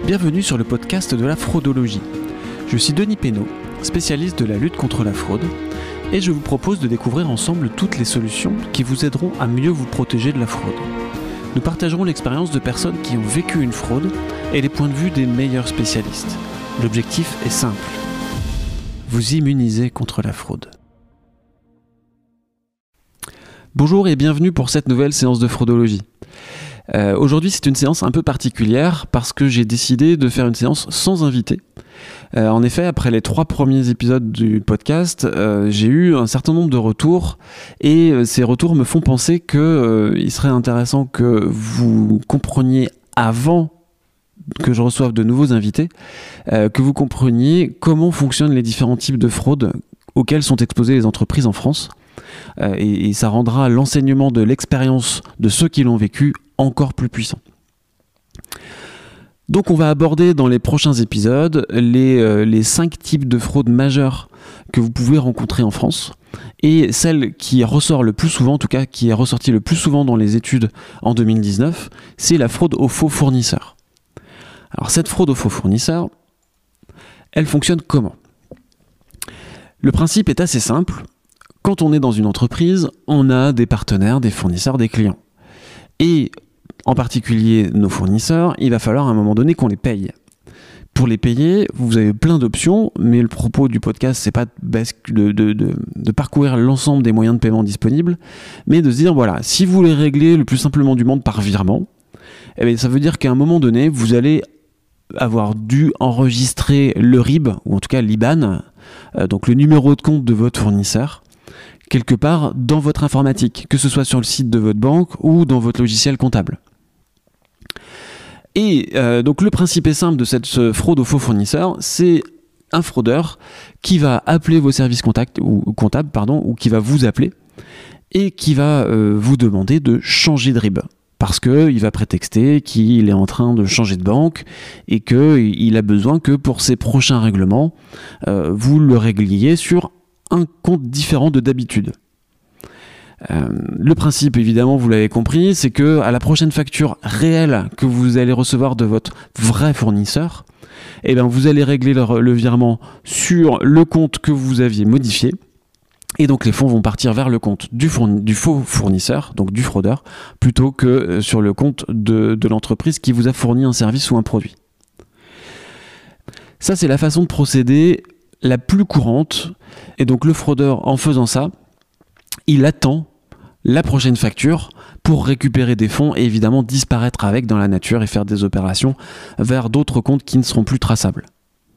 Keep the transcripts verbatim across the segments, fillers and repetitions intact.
Bienvenue sur le podcast de la fraudologie. Je suis Denis Pénaud, spécialiste de la lutte contre la fraude, et je vous propose de découvrir ensemble toutes les solutions qui vous aideront à mieux vous protéger de la fraude. Nous partagerons l'expérience de personnes qui ont vécu une fraude et les points de vue des meilleurs spécialistes. L'objectif est simple: vous immuniser contre la fraude. Bonjour et bienvenue pour cette nouvelle séance de fraudologie. Euh, aujourd'hui, c'est une séance un peu particulière parce que j'ai décidé de faire une séance sans invité. Euh, en effet, après les trois premiers épisodes du podcast, euh, j'ai eu un certain nombre de retours et euh, ces retours me font penser qu'il euh, serait intéressant que vous compreniez avant que je reçoive de nouveaux invités, euh, que vous compreniez comment fonctionnent les différents types de fraudes auxquelles sont exposées les entreprises en France. Euh, et, et ça rendra l'enseignement de l'expérience de ceux qui l'ont vécu encore plus puissant. Donc on va aborder dans les prochains épisodes les, euh, les cinq types de fraudes majeures que vous pouvez rencontrer en France, et celle qui ressort le plus souvent, en tout cas qui est ressortie le plus souvent dans les études en deux mille dix-neuf, c'est la fraude aux faux fournisseurs. Alors cette fraude aux faux fournisseurs, elle fonctionne comment ? Le principe est assez simple. Quand on est dans une entreprise, on a des partenaires, des fournisseurs, des clients. Et en particulier nos fournisseurs, il va falloir à un moment donné qu'on les paye. Pour les payer, vous avez plein d'options, mais le propos du podcast, c'est pas de, de, de, de parcourir l'ensemble des moyens de paiement disponibles, mais de se dire, voilà, si vous les réglez le plus simplement du monde par virement, eh bien, ça veut dire qu'à un moment donné, vous allez avoir dû enregistrer le R I B, ou en tout cas l'I B A N, euh, donc le numéro de compte de votre fournisseur, quelque part dans votre informatique, que ce soit sur le site de votre banque ou dans votre logiciel comptable. Et euh, donc le principe est simple de cette fraude aux faux fournisseurs, c'est un fraudeur qui va appeler vos services contact, ou comptables, pardon, ou qui va vous appeler et qui va euh, vous demander de changer de R I B. Parce qu'il va prétexter qu'il est en train de changer de banque et qu'il a besoin que pour ses prochains règlements, euh, vous le régliez sur un compte différent de d'habitude. Euh, le principe, évidemment, vous l'avez compris, c'est que à la prochaine facture réelle que vous allez recevoir de votre vrai fournisseur, eh bien, vous allez régler le, le virement sur le compte que vous aviez modifié. Et donc les fonds vont partir vers le compte du, fourni- du faux fournisseur, donc du fraudeur, plutôt que sur le compte de, de l'entreprise qui vous a fourni un service ou un produit. Ça, c'est la façon de procéder la plus courante. Et donc le fraudeur, en faisant ça, il attend la prochaine facture pour récupérer des fonds et évidemment disparaître avec dans la nature et faire des opérations vers d'autres comptes qui ne seront plus traçables.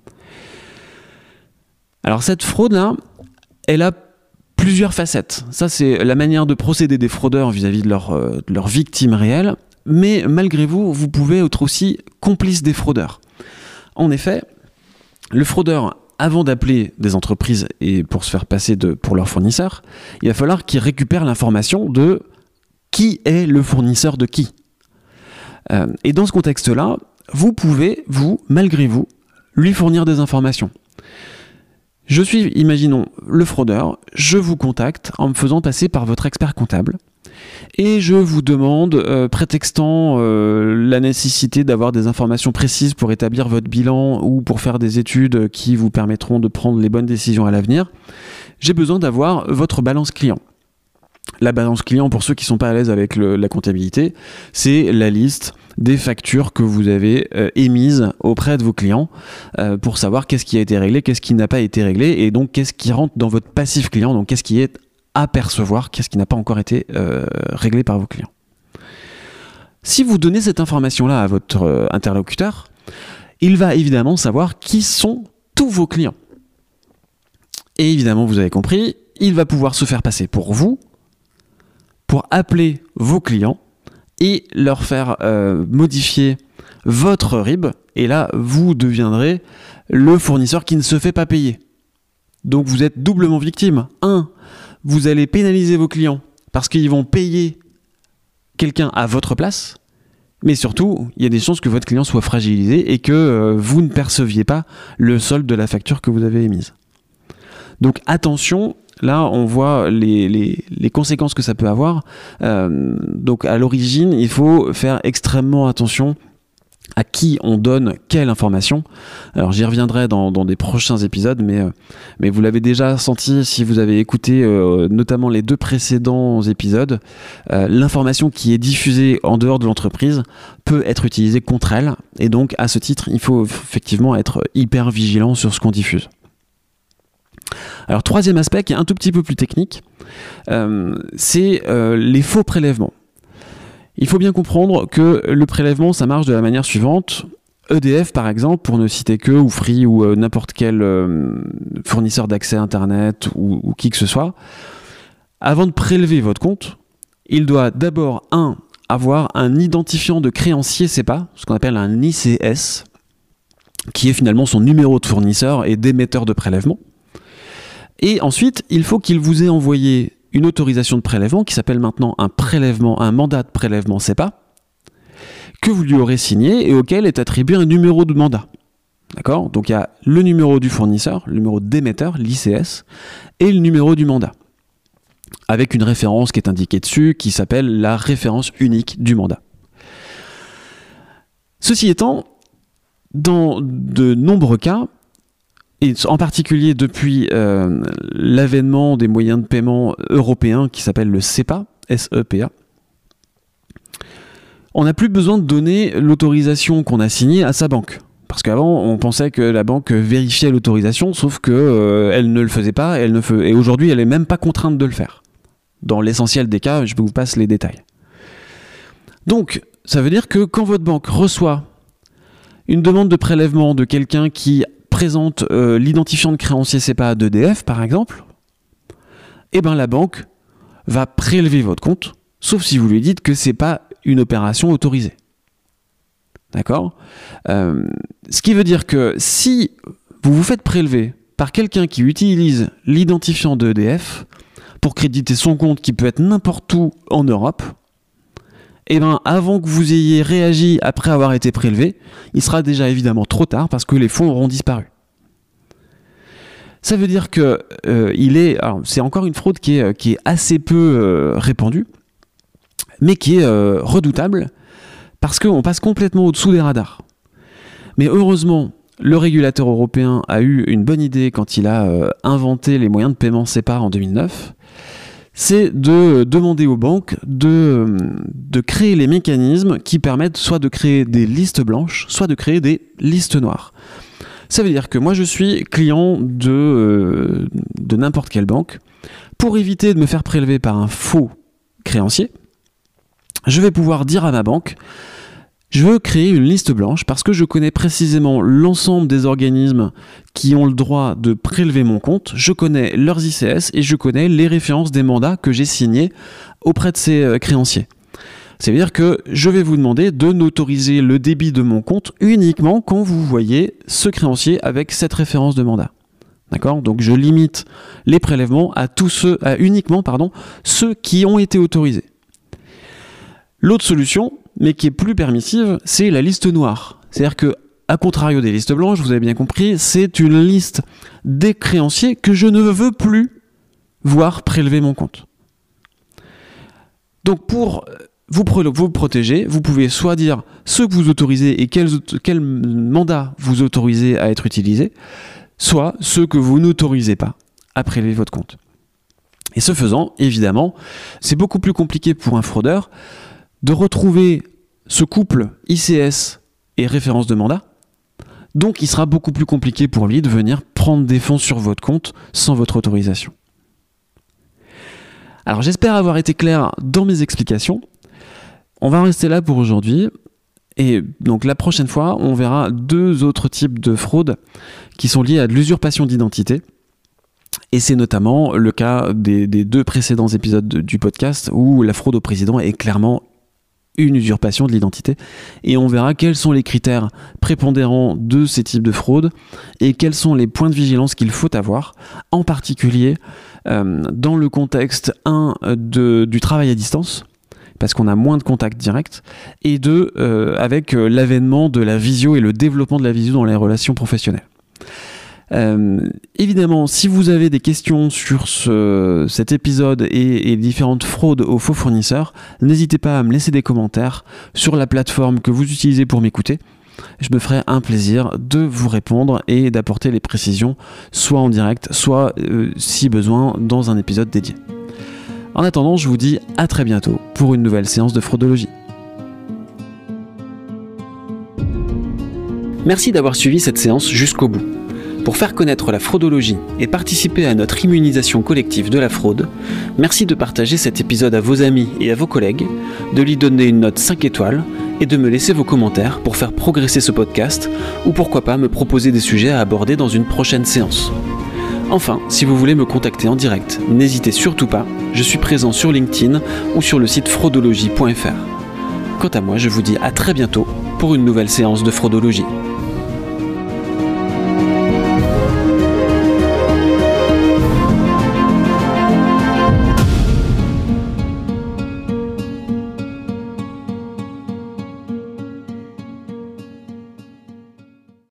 Alors cette fraude-là, elle a plusieurs facettes. Ça, c'est la manière de procéder des fraudeurs vis-à-vis de leurs euh, de leurs victimes réelles. Mais malgré vous, vous pouvez être aussi complice des fraudeurs. En effet, le fraudeur, avant d'appeler des entreprises et pour se faire passer de, pour leurs fournisseurs, il va falloir qu'il récupère l'information de qui est le fournisseur de qui. Euh, et dans ce contexte-là, vous pouvez, vous, malgré vous, lui fournir des informations. Je suis, imaginons, le fraudeur, je vous contacte en me faisant passer par votre expert comptable et je vous demande, euh, prétextant euh, la nécessité d'avoir des informations précises pour établir votre bilan ou pour faire des études qui vous permettront de prendre les bonnes décisions à l'avenir, j'ai besoin d'avoir votre balance client. La balance client, pour ceux qui ne sont pas à l'aise avec le, la comptabilité, c'est la liste des factures que vous avez euh, émises auprès de vos clients euh, pour savoir qu'est-ce qui a été réglé, qu'est-ce qui n'a pas été réglé et donc qu'est-ce qui rentre dans votre passif client, donc qu'est-ce qui est à percevoir, qu'est-ce qui n'a pas encore été euh, réglé par vos clients. Si vous donnez cette information-là à votre euh, interlocuteur, il va évidemment savoir qui sont tous vos clients. Et évidemment, vous avez compris, il va pouvoir se faire passer pour vous, pour appeler vos clients et leur faire euh, modifier votre R I B. Et là, vous deviendrez le fournisseur qui ne se fait pas payer. Donc vous êtes doublement victime. Un, vous allez pénaliser vos clients parce qu'ils vont payer quelqu'un à votre place. Mais surtout, il y a des chances que votre client soit fragilisé et que euh, vous ne perceviez pas le solde de la facture que vous avez émise. Donc attention, là on voit les, les, les conséquences que ça peut avoir. Euh, donc à l'origine, il faut faire extrêmement attention à qui on donne quelle information. Alors j'y reviendrai dans, dans des prochains épisodes, mais, euh, mais vous l'avez déjà senti si vous avez écouté euh, notamment les deux précédents épisodes, euh, l'information qui est diffusée en dehors de l'entreprise peut être utilisée contre elle, et donc à ce titre, il faut effectivement être hyper vigilant sur ce qu'on diffuse. Alors troisième aspect qui est un tout petit peu plus technique, euh, c'est euh, les faux prélèvements. Il faut bien comprendre que le prélèvement, ça marche de la manière suivante. E D F, par exemple, pour ne citer que, ou Free, ou euh, n'importe quel euh, fournisseur d'accès Internet, ou, ou qui que ce soit, avant de prélever votre compte, il doit d'abord, un, avoir un identifiant de créancier C E P A, ce qu'on appelle un I C S, qui est finalement son numéro de fournisseur et d'émetteur de prélèvement. Et ensuite, il faut qu'il vous ait envoyé une autorisation de prélèvement qui s'appelle maintenant un prélèvement, un mandat de prélèvement C E P A, que vous lui aurez signé et auquel est attribué un numéro de mandat. D'accord ? Donc il y a le numéro du fournisseur, le numéro d'émetteur, l'I C S, et le numéro du mandat, avec une référence qui est indiquée dessus, qui s'appelle la référence unique du mandat. Ceci étant, dans de nombreux cas, et en particulier depuis euh, l'avènement des moyens de paiement européens qui s'appelle le S E P A, S E P A, on n'a plus besoin de donner l'autorisation qu'on a signée à sa banque. Parce qu'avant, on pensait que la banque vérifiait l'autorisation, sauf qu'elle euh, ne le faisait pas, elle ne fe... et aujourd'hui, elle n'est même pas contrainte de le faire. Dans l'essentiel des cas, je vous passe les détails. Donc, ça veut dire que quand votre banque reçoit une demande de prélèvement de quelqu'un qui présente euh, l'identifiant de créancier C E P A d'E D F, par exemple, eh ben la banque va prélever votre compte, sauf si vous lui dites que ce n'est pas une opération autorisée. D'accord ? euh, Ce qui veut dire que si vous vous faites prélever par quelqu'un qui utilise l'identifiant de E D F pour créditer son compte qui peut être n'importe où en Europe, eh ben, avant que vous ayez réagi après avoir été prélevé, il sera déjà évidemment trop tard parce que les fonds auront disparu. Ça veut dire que euh, il est, alors c'est encore une fraude qui est, qui est assez peu euh, répandue, mais qui est euh, redoutable parce qu'on passe complètement au-dessous des radars. Mais heureusement, le régulateur européen a eu une bonne idée quand il a euh, inventé les moyens de paiement S E P A en deux mille neuf. C'est de demander aux banques de, de créer les mécanismes qui permettent soit de créer des listes blanches, soit de créer des listes noires. Ça veut dire que moi je suis client de, de n'importe quelle banque. Pour éviter de me faire prélever par un faux créancier, je vais pouvoir dire à ma banque: je veux créer une liste blanche parce que je connais précisément l'ensemble des organismes qui ont le droit de prélever mon compte, je connais leurs I C S et je connais les références des mandats que j'ai signés auprès de ces créanciers. Ça veut dire que je vais vous demander de n'autoriser le débit de mon compte uniquement quand vous voyez ce créancier avec cette référence de mandat. D'accord ? Donc je limite les prélèvements à tous ceux, à uniquement pardon, ceux qui ont été autorisés. L'autre solution, mais qui est plus permissive, c'est la liste noire. C'est-à-dire que, à contrario des listes blanches, vous avez bien compris, c'est une liste des créanciers que je ne veux plus voir prélever mon compte. Donc pour vous, vous protéger, vous pouvez soit dire ce que vous autorisez et quels, quels mandats vous autorisez à être utilisés, soit ceux que vous n'autorisez pas à prélever votre compte. Et ce faisant, évidemment, c'est beaucoup plus compliqué pour un fraudeur de retrouver ce couple I C S et référence de mandat. Donc il sera beaucoup plus compliqué pour lui de venir prendre des fonds sur votre compte sans votre autorisation. Alors j'espère avoir été clair dans mes explications. On va rester là pour aujourd'hui. Et donc la prochaine fois, on verra deux autres types de fraudes qui sont liées à de l'usurpation d'identité. Et c'est notamment le cas des, des deux précédents épisodes de, du podcast où la fraude au président est clairement une usurpation de l'identité. Et on verra quels sont les critères prépondérants de ces types de fraudes et quels sont les points de vigilance qu'il faut avoir, en particulier euh, dans le contexte un de, du travail à distance, parce qu'on a moins de contacts directs, et deux, euh, avec euh, l'avènement de la visio et le développement de la visio dans les relations professionnelles. Euh, évidemment, si vous avez des questions sur ce, cet épisode et, et différentes fraudes aux faux fournisseurs, n'hésitez pas à me laisser des commentaires sur la plateforme que vous utilisez pour m'écouter. Je me ferai un plaisir de vous répondre et d'apporter les précisions, soit en direct, soit euh, si besoin dans un épisode dédié. En attendant, je vous dis à très bientôt pour une nouvelle séance de fraudologie. Merci d'avoir suivi cette séance jusqu'au bout. Pour faire connaître la fraudologie et participer à notre immunisation collective de la fraude, merci de partager cet épisode à vos amis et à vos collègues, de lui donner une note cinq étoiles et de me laisser vos commentaires pour faire progresser ce podcast ou pourquoi pas me proposer des sujets à aborder dans une prochaine séance. Enfin, si vous voulez me contacter en direct, n'hésitez surtout pas, je suis présent sur LinkedIn ou sur le site fraudologie point f r. Quant à moi, je vous dis à très bientôt pour une nouvelle séance de fraudologie.